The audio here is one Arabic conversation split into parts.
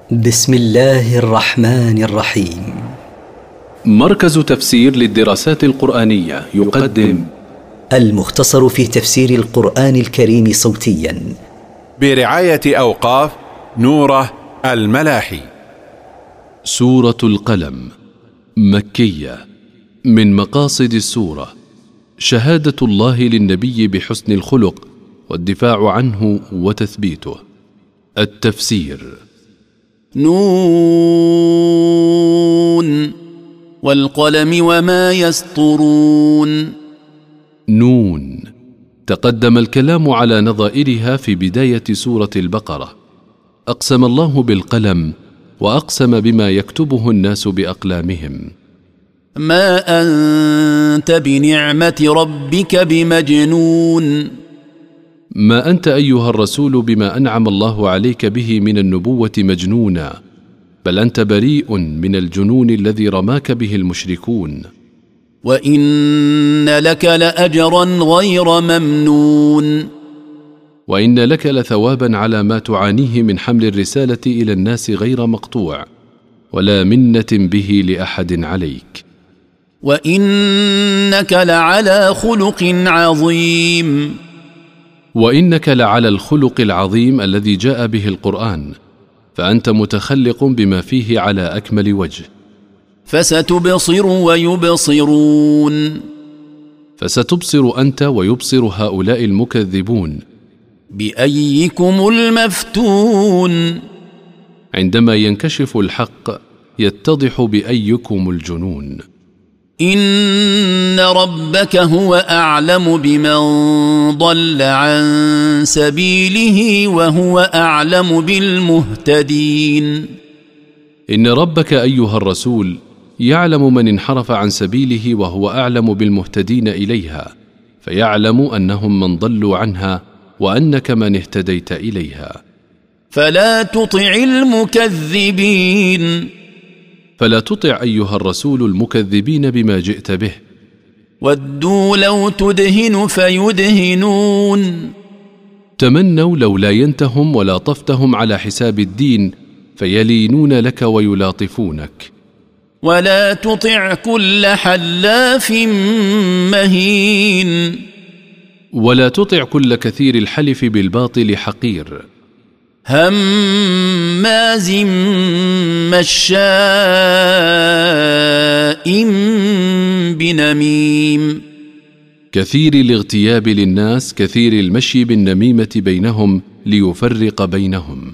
بسم الله الرحمن الرحيم. مركز تفسير للدراسات القرآنية يقدم المختصر في تفسير القرآن الكريم صوتيا برعاية أوقاف نوره الملاحي. سورة القلم مكية. من مقاصد السورة شهادة الله للنبي بحسن الخلق والدفاع عنه وتثبيته. التفسير: نون والقلم وما يسطرون. نون. تقدم الكلام على نظائرها في بداية سورة البقرة. أقسم الله بالقلم وأقسم بما يكتبه الناس بأقلامهم. ما أنت بنعمة ربك بمجنون. ما أنت أيها الرسول بما أنعم الله عليك به من النبوة مجنونا، بل أنت بريء من الجنون الذي رماك به المشركون. وإن لك لأجرا غير ممنون. وإن لك لثوابا على ما تعانيه من حمل الرسالة إلى الناس غير مقطوع، ولا منة به لأحد عليك. وإنك لعلى خلق عظيم. وإنك لعلى الخلق العظيم الذي جاء به القرآن، فأنت متخلق بما فيه على أكمل وجه. فستبصر ويبصرون. فستبصر أنت ويبصر هؤلاء المكذبون. بأيكم المفتون. عندما ينكشف الحق يتضح بأيكم الجنون. إن ربك هو أعلم بمن ضل عن سبيله وهو أعلم بالمهتدين. إن ربك أيها الرسول يعلم من انحرف عن سبيله وهو أعلم بالمهتدين إليها، فيعلم أنهم من ضلوا عنها وأنك من اهتديت إليها. فلا تطع المكذبين. فلا تطع أيها الرسول المكذبين بما جئت به. ودوا لو تدهن فيدهنون. تمنوا لو لا ينتهم ولا طفتهم على حساب الدين فيلينون لك ويلاطفونك. ولا تطع كل حلاف مهين. ولا تطع كل كثير الحلف بالباطل حقير. هماز مشاء بنميم. كثير الاغتياب للناس، كثير المشي بالنميمة بينهم ليفرق بينهم.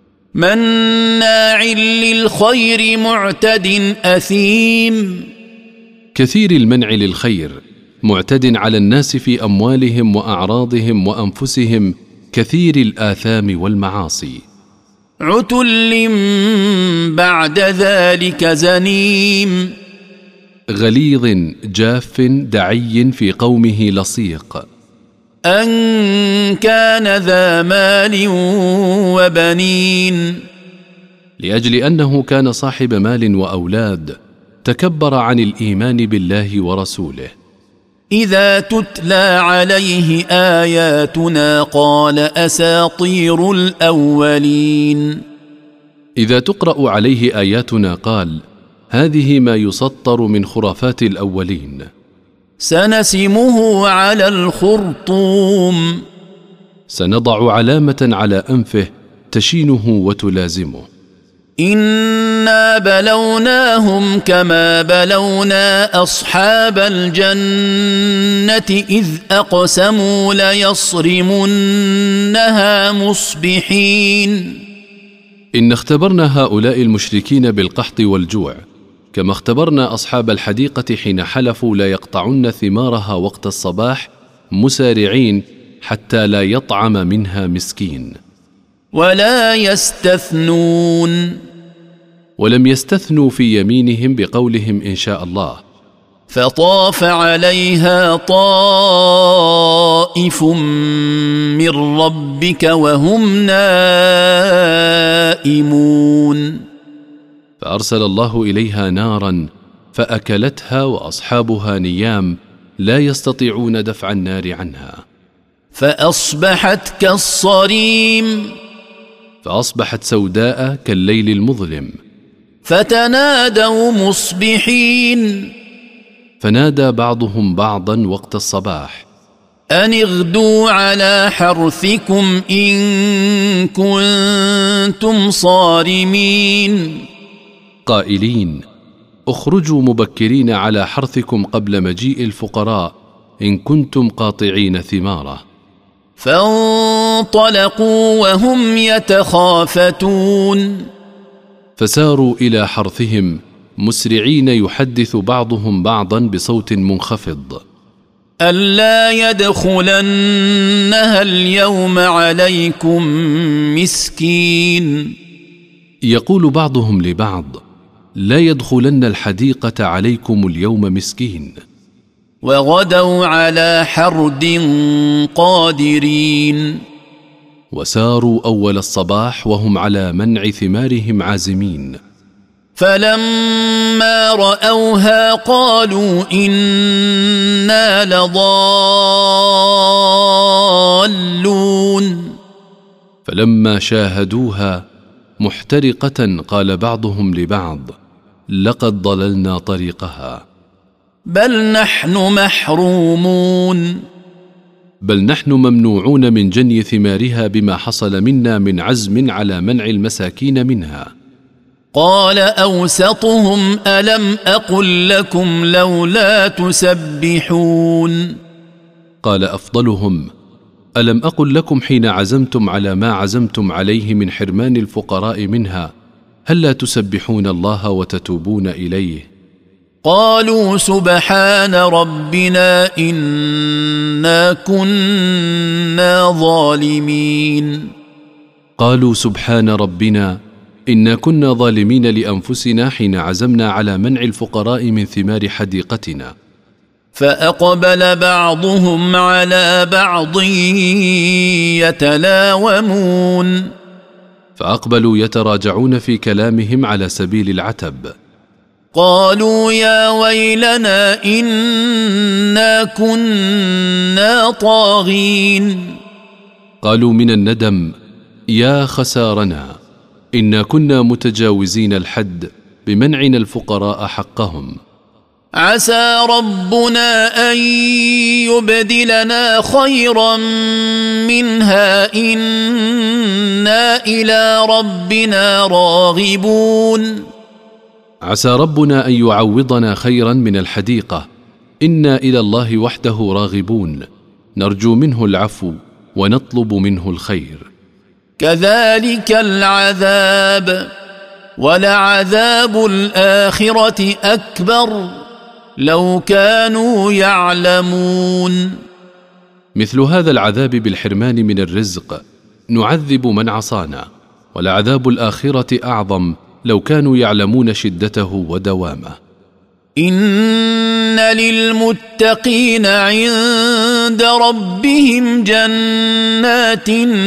مناع للخير معتد أثيم. كثير المنع للخير، معتد على الناس في أموالهم وأعراضهم وأنفسهم، كثير الآثام والمعاصي. عتل بعد ذلك زنيم. غليظ جاف دعي في قومه لصيق. أن كان ذا مال وبنين. لأجل أنه كان صاحب مال وأولاد تكبر عن الإيمان بالله ورسوله. إذا تتلى عليه آياتنا قال أساطير الأولين. إذا تقرأ عليه آياتنا قال هذه ما يسطر من خرافات الأولين. سنسمه على الخرطوم. سنضع علامة على أنفه تشينه وتلازمه. إنا بلوناهم كما بلونا أصحاب الجنة إذ أقسموا ليصرمنها مصبحين. إن اختبرنا هؤلاء المشركين بالقحط والجوع كما اختبرنا أصحاب الحديقة حين حلفوا لا يقطعن ثمارها وقت الصباح مسارعين حتى لا يطعم منها مسكين. ولا يستثنون. ولم يستثنوا في يمينهم بقولهم إن شاء الله. فطاف عليها طائف من ربك وهم نائمون. فأرسل الله إليها نارا فأكلتها وأصحابها نيام لا يستطيعون دفع النار عنها. فأصبحت كالصريم. فأصبحت سوداء كالليل المظلم. فتنادوا مصبحين، فنادى بعضهم بعضا وقت الصباح: أن اغدوا على حرثكم إن كنتم صارمين، قائلين: اخرجوا مبكرين على حرثكم قبل مجيء الفقراء إن كنتم قاطعين ثماره. فانطلقوا وهم يتخافتون، فساروا إلى حرثهم مسرعين يحدث بعضهم بعضا بصوت منخفض: ألا يدخلنها اليوم عليكم مسكين. يقول بعضهم لبعض: لا يدخلن الحديقة عليكم اليوم مسكين. وغدوا على حرد قادرين، وساروا أول الصباح وهم على منع ثمارهم عازمين. فلما رأوها قالوا إنا لضالون. فلما شاهدوها محترقة قال بعضهم لبعض: لقد ضللنا طريقها. بل نحن محرومون، بل نحن ممنوعون من جني ثمارها بما حصل منا من عزم على منع المساكين منها. قال أوسطهم ألم أقل لكم لولا تسبحون. قال أفضلهم: ألم أقل لكم حين عزمتم على ما عزمتم عليه من حرمان الفقراء منها هل لا تسبحون الله وتتوبون إليه؟ قالوا سبحان ربنا إنا كنا ظالمين. قالوا سبحان ربنا إنا كنا ظالمين لأنفسنا حين عزمنا على منع الفقراء من ثمار حديقتنا. فأقبل بعضهم على بعض يتلاومون، فأقبلوا يتراجعون في كلامهم على سبيل العتب. قالوا يا ويلنا إنا كنا طاغين. قالوا من الندم: يا خسارنا، إنا كنا متجاوزين الحد بمنعنا الفقراء حقهم. عسى ربنا أن يبدلنا خيرا منها إنا إلى ربنا راغبون. عسى ربنا أن يعوضنا خيرا من الحديقة، إنا إلى الله وحده راغبون، نرجو منه العفو ونطلب منه الخير. كذلك العذاب ولعذاب الآخرة أكبر لو كانوا يعلمون. مثل هذا العذاب بالحرمان من الرزق نعذب من عصانا، ولعذاب الآخرة أعظم لو كانوا يعلمون شدته ودوامه. إن للمتقين عند ربهم جنات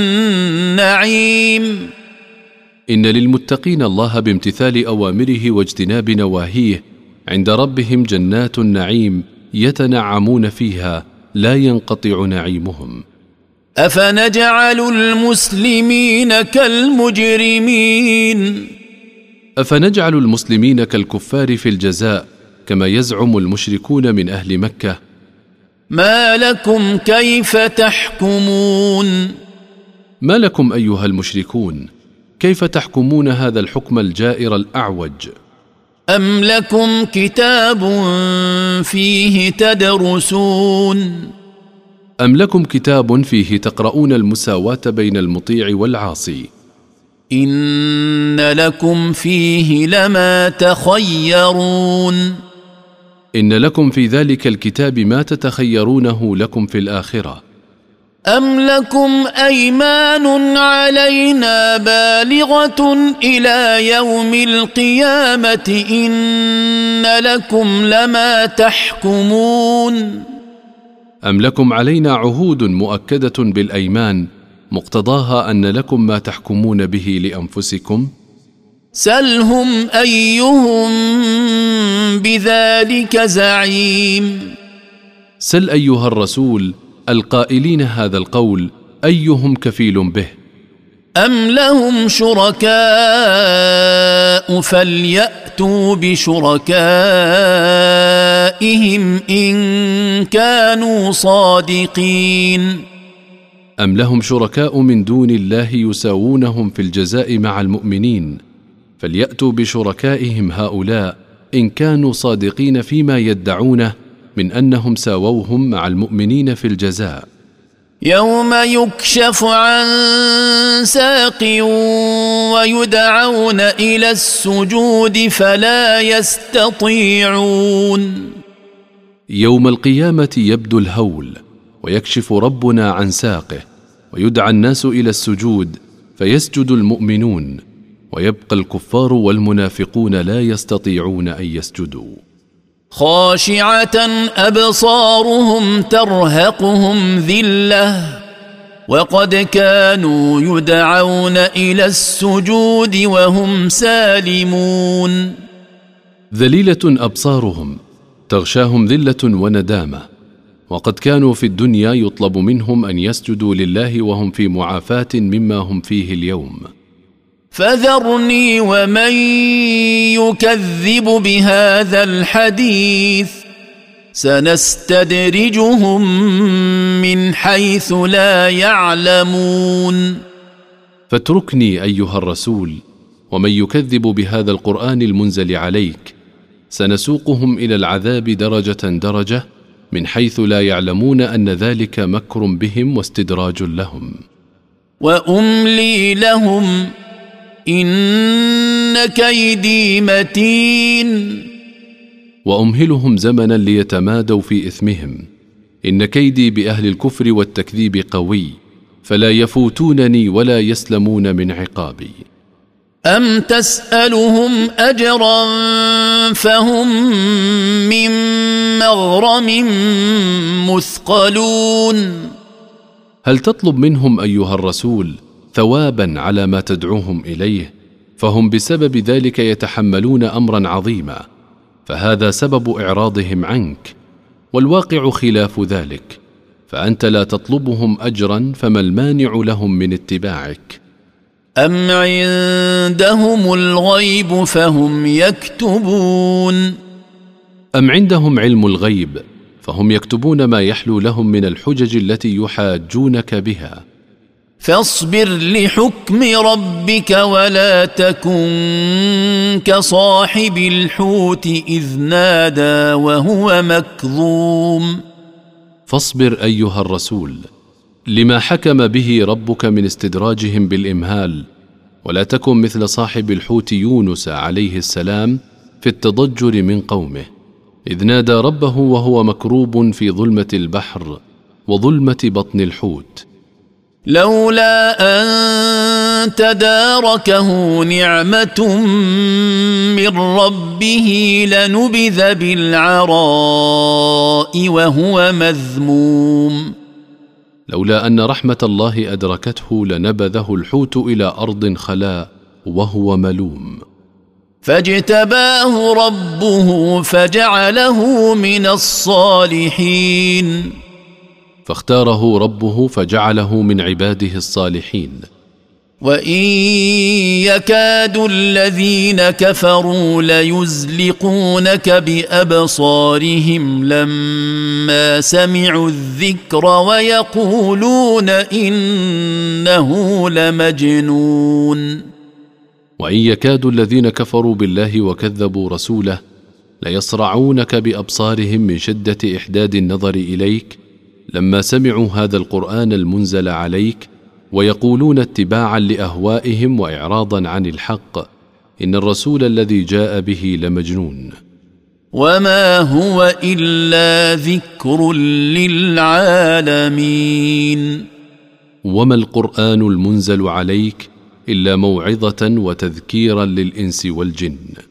النعيم. إن للمتقين الله بامتثال أوامره واجتناب نواهيه عند ربهم جنات النعيم يتنعمون فيها لا ينقطع نعيمهم. أفنجعل المسلمين كالمجرمين. أفنجعل المسلمين كالكفار في الجزاء كما يزعم المشركون من أهل مكة. ما لكم كيف تحكمون. ما لكم أيها المشركون كيف تحكمون هذا الحكم الجائر الأعوج؟ أم لكم كتاب فيه تدرسون. أم لكم كتاب فيه تقرؤون المساواة بين المطيع والعاصي. إن لكم فيه لما تخيرون. إن لكم في ذلك الكتاب ما تتخيرونه لكم في الآخرة. أم لكم أيمان علينا بالغة إلى يوم القيامة إن لكم لما تحكمون. أم لكم علينا عهود مؤكدة بالأيمان مقتضاها أن لكم ما تحكمون به لأنفسكم؟ سلهم أيهم بذلك زعيم. سل أيها الرسول القائلين هذا القول أيهم كفيل به. أم لهم شركاء فليأتوا بشركائهم إن كانوا صادقين أم لهم شركاء من دون الله يساوونهم في الجزاء مع المؤمنين فليأتوا بشركائهم هؤلاء إن كانوا صادقين فيما يدعونه من أنهم ساووهم مع المؤمنين في الجزاء. يوم يكشف عن ساق ويدعون إلى السجود فلا يستطيعون. يوم القيامة يبدو الهول ويكشف ربنا عن ساقه ويدعى الناس إلى السجود فيسجد المؤمنون ويبقى الكفار والمنافقون لا يستطيعون أن يسجدوا. خاشعة أبصارهم ترهقهم ذلة وقد كانوا يدعون إلى السجود وهم سالمون. ذليلة أبصارهم تغشاهم ذلة وندامة وقد كانوا في الدنيا يطلب منهم أن يسجدوا لله وهم في معافاة مما هم فيه اليوم. فذرني ومن يكذب بهذا الحديث سنستدرجهم من حيث لا يعلمون. فاتركني أيها الرسول ومن يكذب بهذا القرآن المنزل عليك سنسوقهم إلى العذاب درجة درجة من حيث لا يعلمون أن ذلك مكر بهم واستدراج لهم. وأملي لهم إن كيدي متين. وأمهلهم زمنا ليتمادوا في إثمهم إن كيدي بأهل الكفر والتكذيب قوي فلا يفوتونني ولا يسلمون من عقابي. أم تسألهم أجرا فهم من مغرم مثقلون. هل تطلب منهم أيها الرسول ثوابا على ما تدعوهم إليه فهم بسبب ذلك يتحملون أمرا عظيما فهذا سبب إعراضهم عنك والواقع خلاف ذلك فأنت لا تطلبهم أجرا فما المانع لهم من اتباعك. أم عندهم الغيب فهم يكتبون. أم عندهم علم الغيب فهم يكتبون ما يحلو لهم من الحجج التي يحاجونك بها. فاصبر لحكم ربك ولا تكن كصاحب الحوت إذ نادى وهو مكظوم. فاصبر أيها الرسول لما حكم به ربك من استدراجهم بالإمهال ولا تكن مثل صاحب الحوت يونس عليه السلام في التضجر من قومه إذ نادى ربه وهو مكروب في ظلمة البحر وظلمة بطن الحوت. لولا أن تداركه نعمة من ربه لنبذ بالعراء وهو مذموم. لولا أن رحمة الله أدركته لنبذه الحوت إلى أرض خلاء وهو ملوم. فاجتباه ربه فجعله من الصالحين. فاختاره ربه فجعله من عباده الصالحين. وإن يكاد الذين كفروا ليزلقونك بأبصارهم لما سمعوا الذكر ويقولون إنه لمجنون. وإن يكاد الذين كفروا بالله وكذبوا رسوله ليصرعونك بأبصارهم من شدة إحداد النظر إليك لما سمعوا هذا القرآن المنزل عليك ويقولون اتباعا لأهوائهم وإعراضا عن الحق إن الرسول الذي جاء به لمجنون. وما هو إلا ذكر للعالمين. وما القرآن المنزل عليك إلا موعظة وتذكيرا للإنس والجن.